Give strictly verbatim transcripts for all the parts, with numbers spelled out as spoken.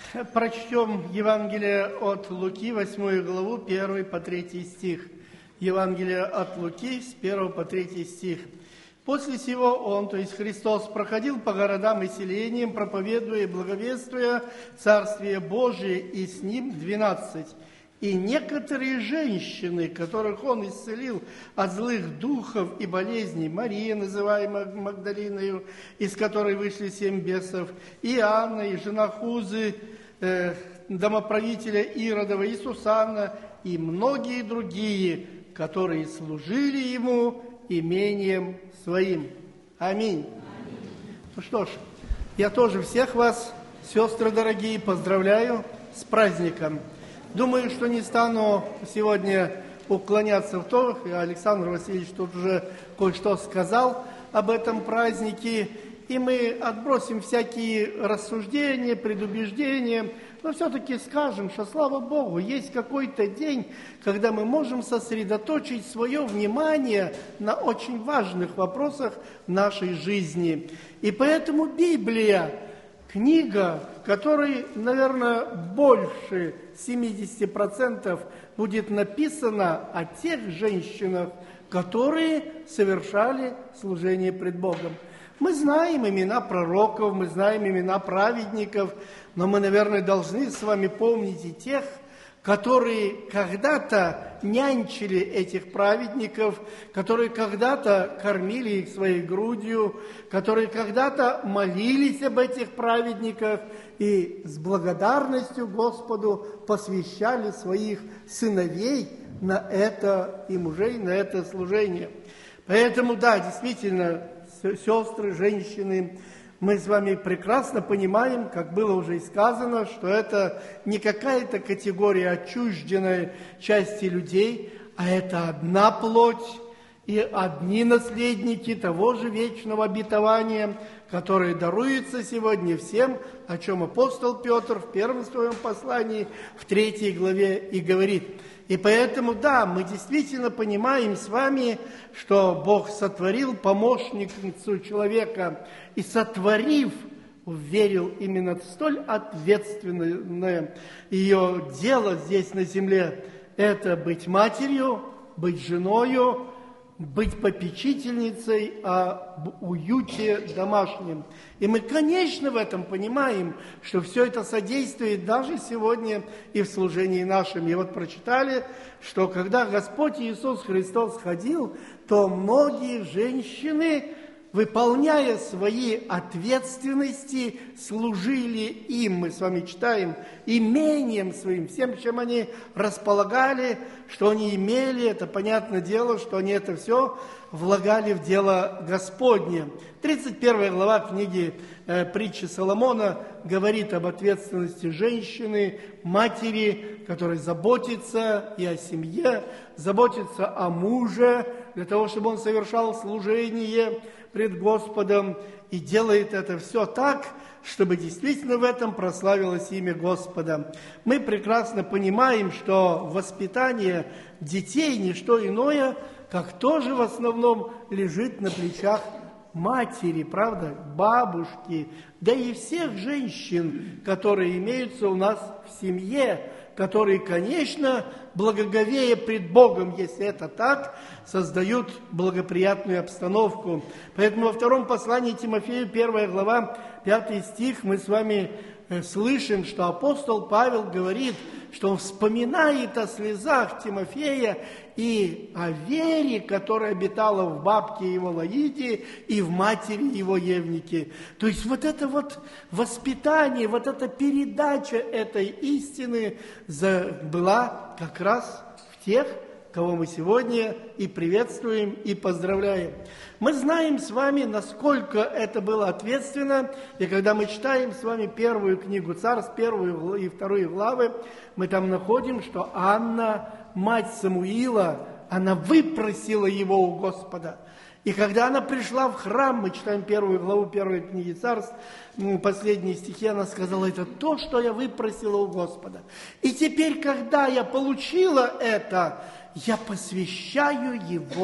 Прочтем Евангелие от Луки, восьмую главу, первый по третий стих. Евангелие от Луки, с первого по третий стих. «После сего Он, то есть Христос, проходил по городам и селениям, проповедуя и благовествуя Царствие Божие, и с Ним двенадцать. И некоторые женщины, которых Он исцелил от злых духов и болезней, Мария, называемая Магдалиною, из которой вышли семь бесов, и Анна, и жена Хузы, э, домоправителя Иродова, и Сусанна, и многие другие, которые служили Ему имением Своим». Аминь. Аминь. Ну что ж, я тоже всех вас, сестры дорогие, поздравляю с праздником. Думаю, что не стану сегодня уклоняться в то, Александр Васильевич тут уже кое-что сказал об этом празднике, и мы отбросим всякие рассуждения, предубеждения, но все-таки скажем, что, слава Богу, есть какой-то день, когда мы можем сосредоточить свое внимание на очень важных вопросах нашей жизни. И поэтому Библия, книга, в которой, наверное, больше семьдесят процентов будет написано о тех женщинах, которые совершали служение пред Богом. Мы знаем имена пророков, мы знаем имена праведников, но мы, наверное, должны с вами помнить и тех, которые когда-то нянчили этих праведников, которые когда-то кормили их своей грудью, которые когда-то молились об этих праведниках и с благодарностью Господу посвящали своих сыновей на это и мужей, на это служение. Поэтому, да, действительно, сестры, женщины, мы с вами прекрасно понимаем, как было уже и сказано, что это не какая-то категория отчужденной части людей, а это одна плоть и одни наследники того же вечного обетования, которое даруется сегодня всем, о чем апостол Петр в первом своем послании, в третьей главе и говорит. И поэтому, да, мы действительно понимаем с вами, что Бог сотворил помощницу человека и, сотворив, верил именно в столь ответственное ее дело здесь на земле. Это быть матерью, быть женою, быть попечительницей об уюте домашнем. И мы, конечно, в этом понимаем, что все это содействует даже сегодня и в служении нашем. И вот прочитали, что когда Господь Иисус Христос ходил, то многие женщины, выполняя свои ответственности, служили им, мы с вами читаем, имением своим, всем, чем они располагали, что они имели, это понятное дело, что они это все влагали в дело Господне. тридцать первая глава книги э, притчи Соломона говорит об ответственности женщины, матери, которая заботится и о семье, заботится о муже, для того, чтобы он совершал служение пред Господом, и делает это все так, чтобы действительно в этом прославилось имя Господа. Мы прекрасно понимаем, что воспитание детей не что иное, как тоже в основном лежит на плечах матери, правда, бабушки, да и всех женщин, которые имеются у нас в семье, которые, конечно, благоговея пред Богом, если это так, создают благоприятную обстановку. Поэтому во втором послании Тимофею, первая глава, пятый стих, мы с вами слышим, что апостол Павел говорит, что он вспоминает о слезах Тимофея и о вере, которая обитала в бабке его Лоиде и в матери его Евнике. То есть вот это вот воспитание, вот эта передача этой истины была как раз в тех, кого мы сегодня и приветствуем, и поздравляем. Мы знаем с вами, насколько это было ответственно, и когда мы читаем с вами первую книгу Царств, первую и вторую главы, мы там находим, что Анна, мать Самуила, она выпросила его у Господа. И когда она пришла в храм, мы читаем первую главу первой книги Царств, последние стихи, она сказала, это то, что я выпросила у Господа. И теперь, когда я получила это, я посвящаю его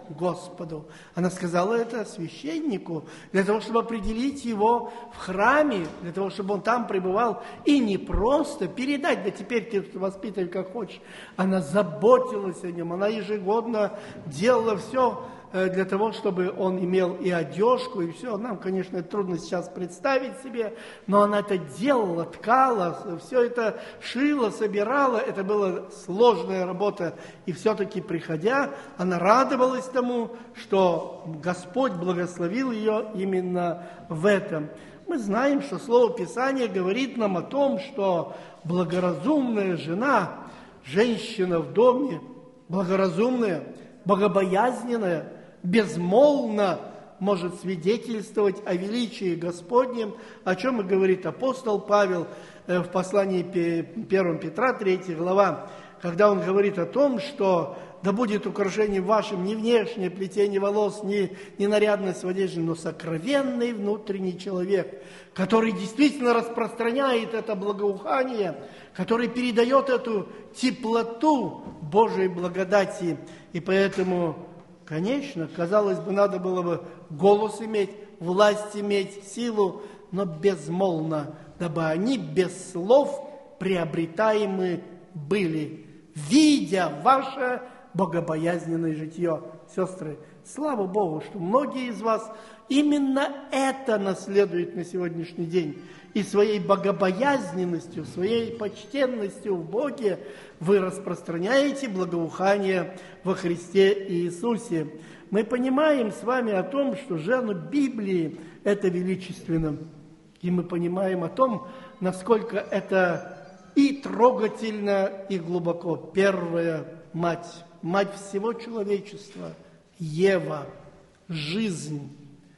Господу. Она сказала это священнику, для того, чтобы определить его в храме, для того, чтобы он там пребывал, и не просто передать, да теперь ты воспитай как хочешь. Она заботилась о нем, она ежегодно делала все для того, чтобы он имел и одежку, и все. Нам, конечно, это трудно сейчас представить себе, но она это делала, ткала, все это шила, собирала. Это была сложная работа. И все-таки, приходя, она радовалась тому, что Господь благословил ее именно в этом. Мы знаем, что Слово Писания говорит нам о том, что благоразумная жена, женщина в доме, благоразумная, богобоязненная, безмолвно может свидетельствовать о величии Господнем, о чем и говорит апостол Павел в послании первое Петра, третья глава, когда он говорит о том, что да будет украшением вашим не внешнее плетение волос, не, не нарядность в одежде, но сокровенный внутренний человек, который действительно распространяет это благоухание, который передает эту теплоту Божией благодати. И поэтому, конечно, казалось бы, надо было бы голос иметь, власть иметь, силу, но безмолвно, дабы они без слов приобретаемы были, видя ваше богобоязненное житье. Сестры, слава Богу, что многие из вас именно это наследуют на сегодняшний день. И своей богобоязненностью, своей почтенностью в Боге вы распространяете благоухание во Христе Иисусе. Мы понимаем с вами о том, что жанр Библии – это величественно. И мы понимаем о том, насколько это и трогательно, и глубоко. Первая мать, мать всего человечества, Ева, жизнь,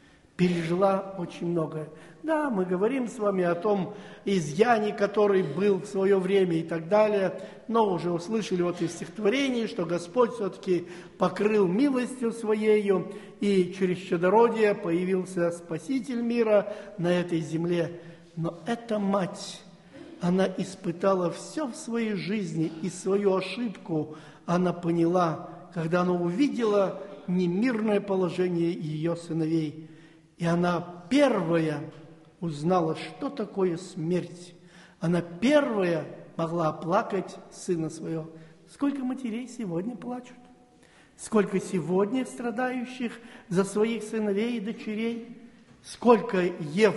пережила очень многое. Да, мы говорим с вами о том изъяне, который был в свое время и так далее, но уже услышали вот из стихотворений, что Господь все-таки покрыл милостью Своею, и через чадородие появился Спаситель мира на этой земле. Но эта мать, она испытала все в своей жизни, и свою ошибку она поняла, когда она увидела немирное положение ее сыновей. И она первая узнала, что такое смерть. Она первая могла оплакать сына своего. Сколько матерей сегодня плачут? Сколько сегодня страдающих за своих сыновей и дочерей? Сколько Ев,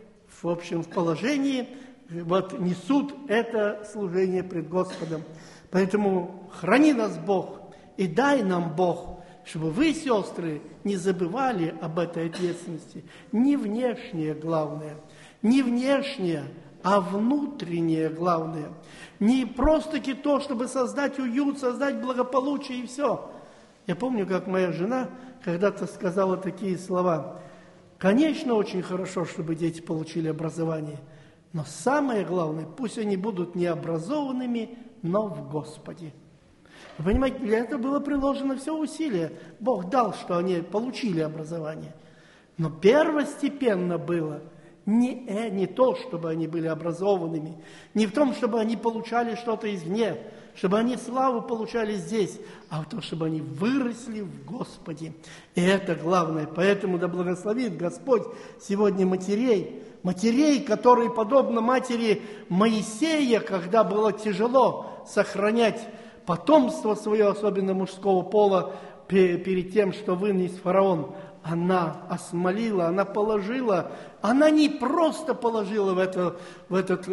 в общем, в положении, вот несут это служение пред Господом. Поэтому храни нас Бог и дай нам Бог, чтобы вы, сестры, не забывали об этой ответственности. Не внешнее главное, не внешнее, а внутреннее главное. Не просто-таки то, чтобы создать уют, создать благополучие и все. Я помню, как моя жена когда-то сказала такие слова. Конечно, очень хорошо, чтобы дети получили образование, но самое главное, пусть они будут необразованными, но в Господе. Вы понимаете, для этого было приложено все усилие. Бог дал, что они получили образование. Но первостепенно было не, э, не то, чтобы они были образованными, не в том, чтобы они получали что-то извне, чтобы они славу получали здесь, а в том, чтобы они выросли в Господе. И это главное. Поэтому да благословит Господь сегодня матерей, матерей, которые, подобно матери Моисея, когда было тяжело сохранять потомство свое, особенно мужского пола, перед тем, что вынес фараон, она осмолила, она положила, она не просто положила в эту, в этот,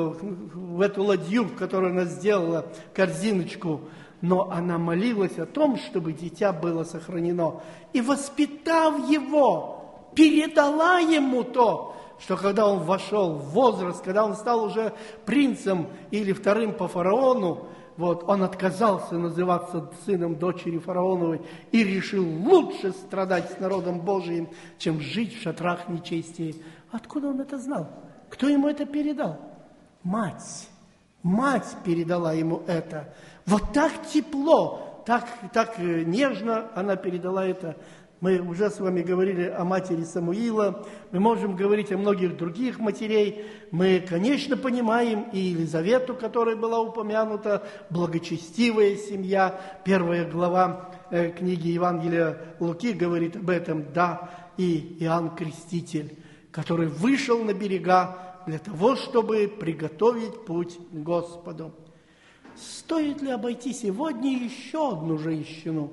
в эту ладью, которую она сделала, корзиночку, но она молилась о том, чтобы дитя было сохранено. И воспитав его, передала ему то, что когда он вошел в возраст, когда он стал уже принцем или вторым по фараону, вот, он отказался называться сыном дочери фараоновой и решил лучше страдать с народом Божиим, чем жить в шатрах нечестия. Откуда он это знал? Кто ему это передал? Мать. Мать передала ему это. Вот так тепло, так, так нежно она передала это. Мы уже с вами говорили о матери Самуила, мы можем говорить о многих других матерей. Мы, конечно, понимаем и Елизавету, которая была упомянута, благочестивая семья, первая глава э, книги Евангелия Луки говорит об этом, да, и Иоанн Креститель, который вышел на берега для того, чтобы приготовить путь к Господу. Стоит ли обойти сегодня еще одну женщину,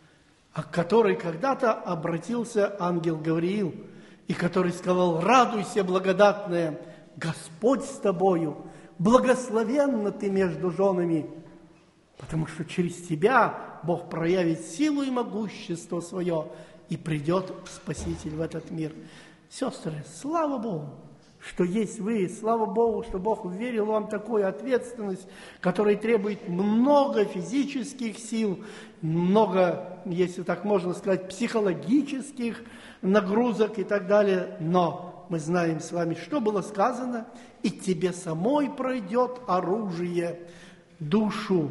к которой когда-то обратился ангел Гавриил, и который сказал: «Радуйся, благодатная, Господь с тобою, благословенна ты между женами, потому что через тебя Бог проявит силу и могущество свое, и придет Спаситель в этот мир». Сестры, слава Богу, что есть вы, слава Богу, что Бог верил вам такую ответственность, которая требует много физических сил, много, если так можно сказать, психологических нагрузок и так далее. Но мы знаем с вами, что было сказано: «И тебе самой пройдет оружие душу».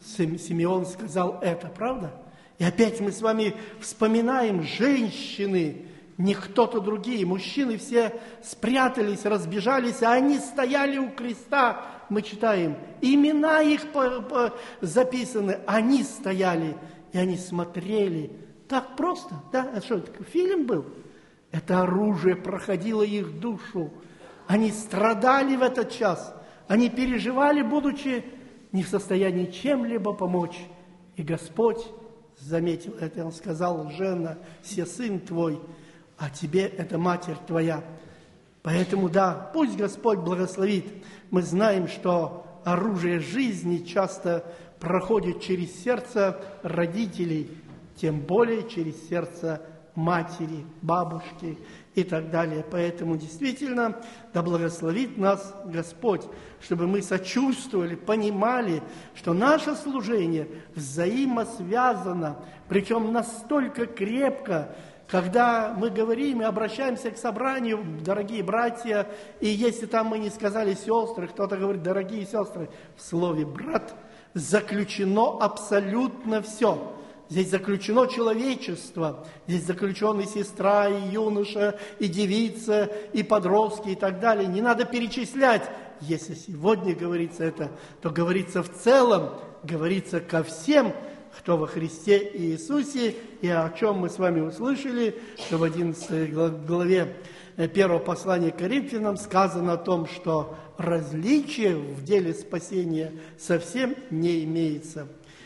Симеон сказал это, правда? И опять мы с вами вспоминаем женщины, не кто-то другие. Мужчины все спрятались, разбежались, а они стояли у креста. Мы читаем, имена их по, по, записаны. Они стояли, и они смотрели. Так просто, да? А что, это фильм был? Это оружие проходило их душу. Они страдали в этот час. Они переживали, будучи не в состоянии чем-либо помочь. И Господь заметил это. Он сказал: «Жена, се сын твой, а тебе это матерь твоя». Поэтому, да, пусть Господь благословит. Мы знаем, что оружие жизни часто проходит через сердце родителей, тем более через сердце матери, бабушки и так далее. Поэтому действительно, да благословит нас Господь, чтобы мы сочувствовали, понимали, что наше служение взаимосвязано, причем настолько крепко, когда мы говорим и обращаемся к собранию, дорогие братья, и если там мы не сказали сестры, кто-то говорит: дорогие сестры, в слове «брат» заключено абсолютно все. Здесь заключено человечество, здесь заключены сестра, и юноша, и девица, и подростки, и так далее. Не надо перечислять. Если сегодня говорится это, то говорится в целом, говорится ко всем, кто во Христе Иисусе, и о чем мы с вами услышали, что в одиннадцатой главе первого послания к Коринфянам сказано о том, что различия в деле спасения совсем не имеется.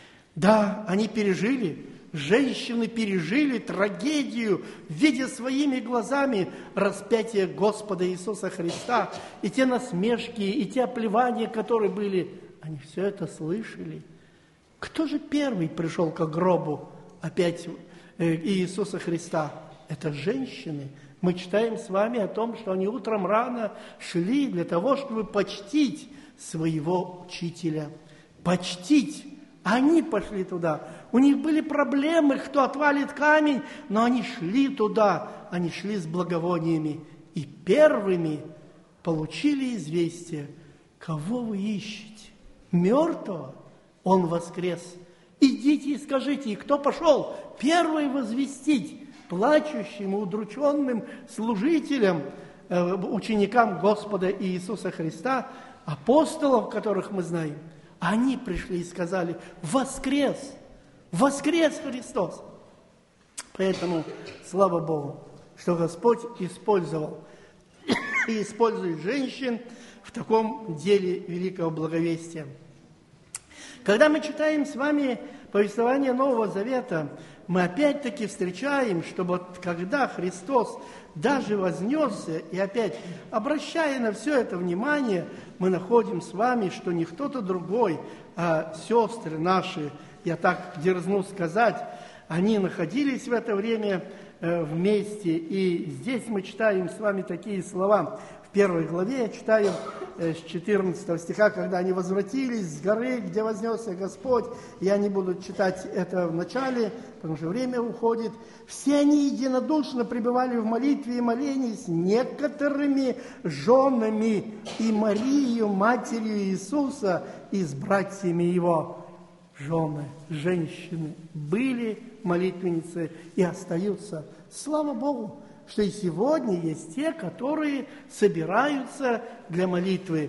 Да, они пережили, женщины пережили трагедию, видя своими глазами распятие Господа Иисуса Христа, и те насмешки, и те оплевания, которые были, они все это слышали. Кто же первый пришел к гробу опять Иисуса Христа? Это женщины. Мы читаем с вами о том, что они утром рано шли для того, чтобы почтить своего учителя. Почтить. Они пошли туда. У них были проблемы, кто отвалит камень, но они шли туда. Они шли с благовониями. И первыми получили известие: кого вы ищете? Мертвого? Он воскрес. Идите и скажите, и кто пошел первый возвестить плачущим и удрученным служителям, э, ученикам Господа Иисуса Христа, апостолов, которых мы знаем, они пришли и сказали: воскрес, воскрес Христос. Поэтому, слава Богу, что Господь использовал и использует женщин в таком деле великого благовестия. Когда мы читаем с вами повествование Нового Завета, мы опять-таки встречаем, что вот когда Христос даже вознесся, и опять, обращая на все это внимание, мы находим с вами, что не кто-то другой, а сестры наши, я так дерзну сказать, они находились в это время э, вместе. И здесь мы читаем с вами такие слова. В первой главе я читаю э, с четырнадцатого стиха, когда они возвратились с горы, где вознесся Господь. Я не буду читать это в начале, потому что время уходит. Все они единодушно пребывали в молитве и молении с некоторыми женами и Марией, матерью Иисуса, и с братьями Его. Жены, женщины были молитвенницы и остаются. Слава Богу, что и сегодня есть те, которые собираются для молитвы.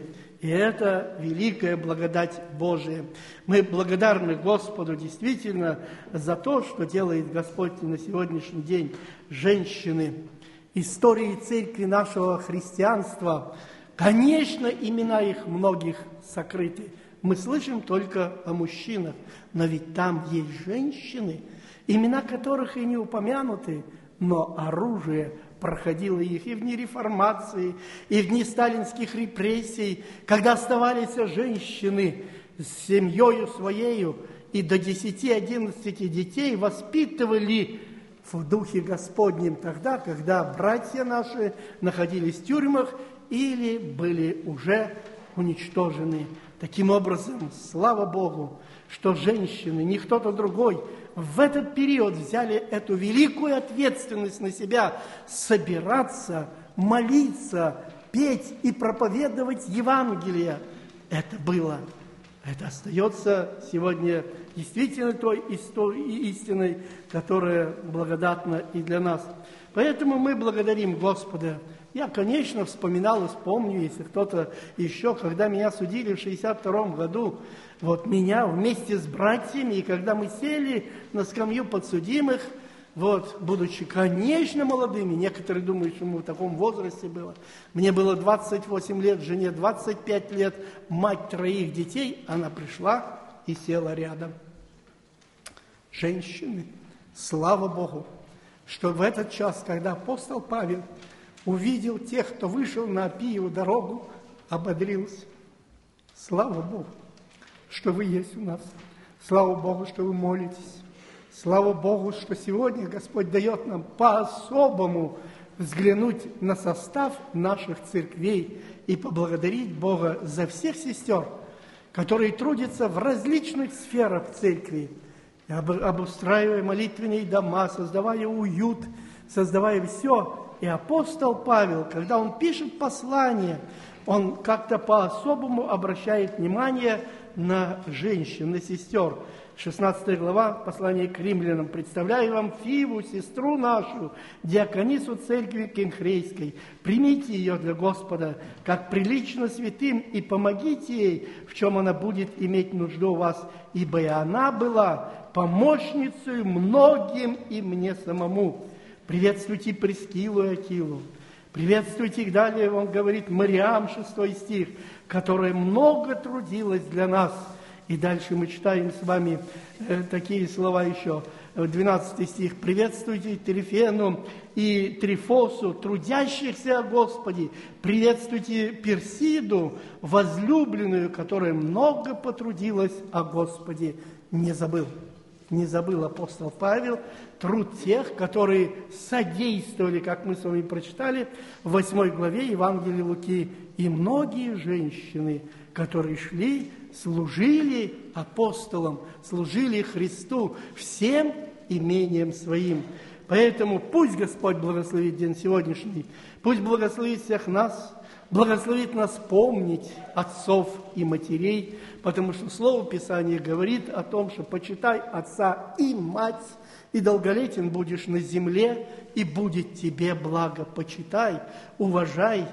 И это великая благодать Божия. Мы благодарны Господу действительно за то, что делает Господь на сегодняшний день. Женщины, истории церкви нашего христианства, конечно, имена их многих сокрыты. Мы слышим только о мужчинах, но ведь там есть женщины, имена которых и не упомянуты, но оружие проходило их и в дни реформации, и в дни сталинских репрессий, когда оставались женщины с семьей своею и до десяти-одиннадцати детей воспитывали в Духе Господнем тогда, когда братья наши находились в тюрьмах или были уже уничтожены. Таким образом, слава Богу, что женщины, не кто-то другой, в этот период взяли эту великую ответственность на себя собираться, молиться, петь и проповедовать Евангелие. Это было, это остается сегодня действительно той историей, истиной, которая благодатна и для нас. Поэтому мы благодарим Господа. Я, конечно, вспоминал и вспомню, если кто-то еще, когда меня судили в шестьдесят втором году, вот меня вместе с братьями, и когда мы сели на скамью подсудимых, вот, будучи, конечно, молодыми, некоторые думают, что мы в таком возрасте было. Мне было двадцать восемь лет, жене двадцать пять лет, мать троих детей, она пришла и села рядом. Женщины, слава Богу, что в этот час, когда апостол Павел увидел тех, кто вышел на Апиеву дорогу, ободрился. Слава Богу, что вы есть у нас. Слава Богу, что вы молитесь. Слава Богу, что сегодня Господь дает нам по-особому взглянуть на состав наших церквей и поблагодарить Бога за всех сестер, которые трудятся в различных сферах церкви, обустраивая молитвенные дома, создавая уют, создавая все. И апостол Павел, когда он пишет послание, он как-то по-особому обращает внимание на женщин, на сестер. шестнадцатая глава, послание к римлянам. «Представляю вам Фиву, сестру нашу, диаконису церкви Кенхрейской. Примите ее для Господа, как прилично святым, и помогите ей, в чем она будет иметь нужду у вас, ибо и она была помощницей многим и мне самому». Приветствуйте Прискилу и Акилу. Приветствуйте их далее, он говорит, Мариам, шестой стих, которая много трудилась для нас. И дальше мы читаем с вами э, такие слова еще. двенадцатый стих. Приветствуйте Трифену и Трифосу, трудящихся о Господе. Приветствуйте Персиду, возлюбленную, которая много потрудилась о Господе. Не забыл. Не забыл апостол Павел труд тех, которые содействовали, как мы с вами прочитали, в восьмой главе Евангелия Луки. И многие женщины, которые шли, служили апостолам, служили Христу всем имением своим. Поэтому пусть Господь благословит день сегодняшний, пусть благословит всех нас, благословит нас помнить отцов и матерей, потому что Слово Писания говорит о том, что почитай отца и мать, и долголетен будешь на земле, и будет тебе благо. Почитай, уважай,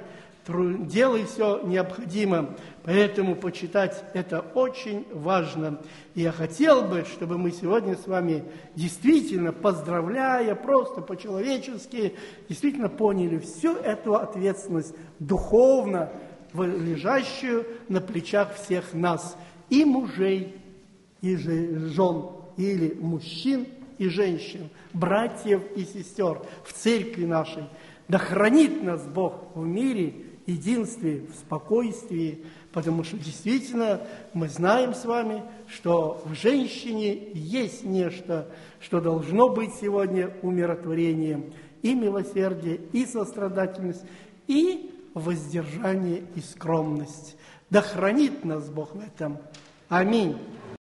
делай все необходимое. Поэтому почитать это очень важно. И я хотел бы, чтобы мы сегодня с вами действительно, поздравляя, просто по-человечески, действительно поняли всю эту ответственность духовно, лежащую на плечах всех нас, и мужей, и жен, или мужчин и женщин, братьев и сестер в церкви нашей. Да хранит нас Бог в мире, единстве, в спокойствии, потому что действительно мы знаем с вами, что в женщине есть нечто, что должно быть сегодня умиротворением, и милосердие, и сострадательность, и воздержание, и скромность. Да хранит нас Бог в этом. Аминь.